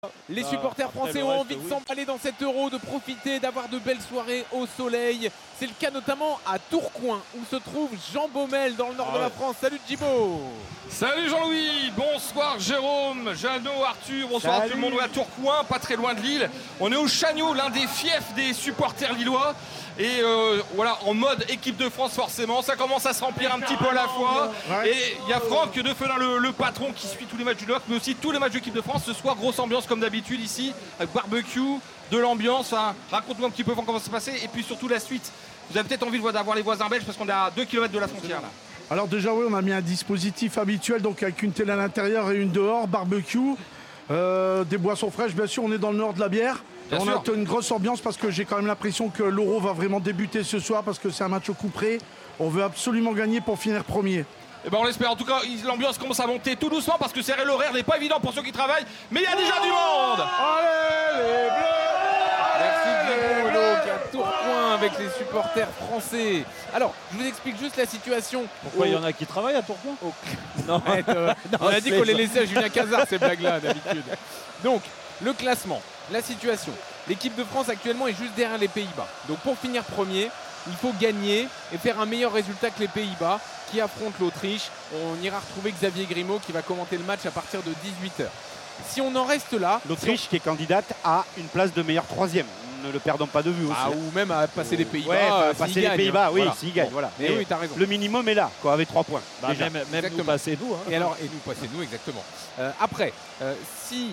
Les supporters français ont envie de s'emballer dans cet Euro, de profiter, d'avoir de belles soirées au soleil. C'est le cas notamment à Tourcoing, où se trouve Jean Baumel dans le nord de la France. Salut Djibo. Salut Jean-Louis, bonsoir Jérôme, Jeannot, Arthur, bonsoir à tout le monde. On est à Tourcoing, pas très loin de Lille. On est au Chagnots, l'un des fiefs des supporters lillois. Et voilà, en mode équipe de France forcément, ça commence à se remplir un petit peu à la fois. Et il y a Franck Defenin, le patron, qui suit tous les matchs du LOSC, mais aussi tous les matchs de l'équipe de France. Ce soir, grosse ambiance comme d'habitude ici, avec barbecue, de l'ambiance. Enfin, raconte-nous un petit peu comment ça va se passer et puis surtout la suite. Vous avez peut-être envie d'avoir les voisins belges parce qu'on est à 2 km de la frontière là. Alors déjà oui, on a mis un dispositif habituel, donc avec une télé à l'intérieur et une dehors, barbecue, des boissons fraîches, bien sûr, on est dans le nord de la bière. On a une grosse ambiance parce que j'ai quand même l'impression que l'Euro va vraiment débuter ce soir parce que c'est un match au coup près. On veut absolument gagner pour finir premier. Eh ben on l'espère. En tout cas, l'ambiance commence à monter tout doucement parce que l'horaire n'est pas évident pour ceux qui travaillent, mais il y a déjà du monde. Allez les Bleus. Merci Djibo, donc à Tourcoing avec les supporters français. Alors, je vous explique juste la situation. Pourquoi il y en a qui travaillent à Tourcoing? Non, on a dit qu'on les laissait à Julien Cazard ces blagues-là d'habitude. Donc, le classement, la situation. L'équipe de France actuellement est juste derrière les Pays-Bas. Donc pour finir premier, il faut gagner et faire un meilleur résultat que les Pays-Bas qui affrontent l'Autriche. On ira retrouver Xavier Grimaud qui va commenter le match à partir de 18h. Si on en reste là... L'Autriche qui est candidate à une place de meilleur troisième. Ne le perdons pas de vue aussi. Ou même à passer les Pays-Bas. Ouais, passer les Pays-Bas, oui, s'ils gagnent. Voilà. Mais oui, t'as raison. Le minimum est là, quoi, avec 3 points. Même nous, passez-nous. Hein. Et nous, passez-nous, exactement. Après, si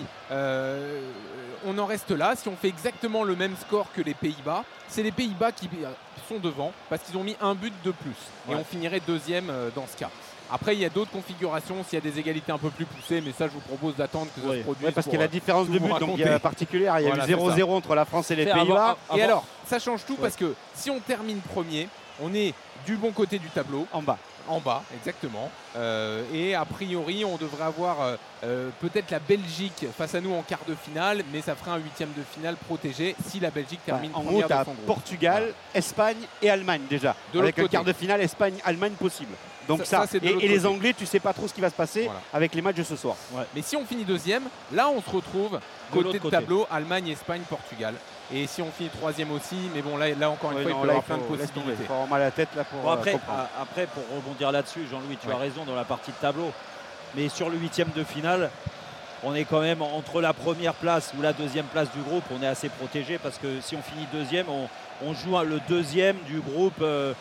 on en reste là, si on fait exactement le même score que les Pays-Bas, c'est les Pays-Bas qui sont devant parce qu'ils ont mis un but de plus. Et on finirait deuxième dans ce cas. Après, il y a d'autres configurations s'il y a des égalités un peu plus poussées, mais ça, je vous propose d'attendre que ça se produise. Parce qu'il y a la différence de but, donc il y a particulière. Il y a eu 0-0 entre la France et les Pays-Bas. Et alors, ça change tout parce que si on termine premier, on est du bon côté du tableau. En bas. En bas, exactement. Et a priori, on devrait avoir peut-être la Belgique face à nous en quart de finale, mais ça ferait un huitième de finale protégé si la Belgique termine première de son groupe. Portugal, Espagne et Allemagne déjà. Avec un quart de finale Espagne-Allemagne possible. Donc ça et les Anglais, tu sais pas trop ce qui va se passer avec les matchs de ce soir. Mais si on finit deuxième, là on se retrouve côté de tableau, Allemagne, Espagne, Portugal. Et si on finit troisième aussi, mais bon là encore une fois, il peut y avoir plein de possibilités. Il faut avoir mal à la tête là pour après, pour rebondir là-dessus, Jean-Louis, tu as raison dans la partie de tableau. Mais sur le huitième de finale, on est quand même entre la première place ou la deuxième place du groupe, on est assez protégé parce que si on finit deuxième, on joue le deuxième du groupe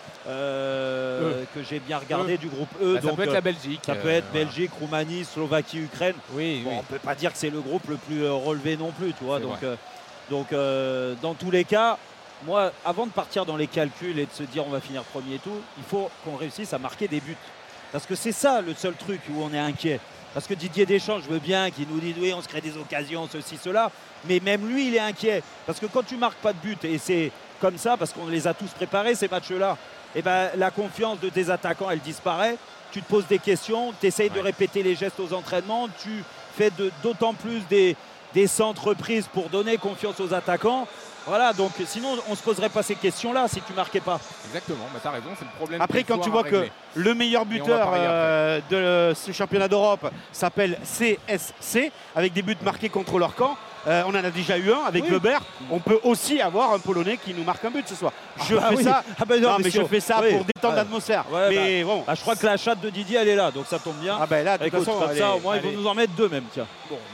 que j'ai bien regardé, du groupe E. Ça peut être la Belgique. Ça peut être Belgique, Roumanie, Slovaquie, Ukraine. Oui. On ne peut pas dire que c'est le groupe le plus relevé non plus, tu vois. Donc dans tous les cas, moi, avant de partir dans les calculs et de se dire on va finir premier et tout, il faut qu'on réussisse à marquer des buts. Parce que c'est ça le seul truc où on est inquiet. Parce que Didier Deschamps, je veux bien qu'il nous dise oui, on se crée des occasions, ceci, cela. Mais même lui, il est inquiet. Parce que quand tu marques pas de but, et c'est comme ça, parce qu'on les a tous préparés, ces matchs-là, et ben, la confiance de tes attaquants, elle disparaît. Tu te poses des questions, tu essayes de répéter les gestes aux entraînements, tu fais d'autant plus des centres prises pour donner confiance aux attaquants. Voilà, donc sinon on ne se poserait pas ces questions-là si tu marquais pas. Exactement, tu as raison, c'est le problème. Après, quand tu vois que le meilleur buteur de ce championnat d'Europe s'appelle CSC, avec des buts marqués contre leur camp, on en a déjà eu un avec Weber. On peut aussi avoir un Polonais qui nous marque un but ce soir. Je fais ça pour détendre l'atmosphère. Mais bon. Je crois que la chatte de Didier, elle est là, donc ça tombe bien. Là, de toute façon, au moins, ils vont nous en mettre deux même. Tiens. Bon.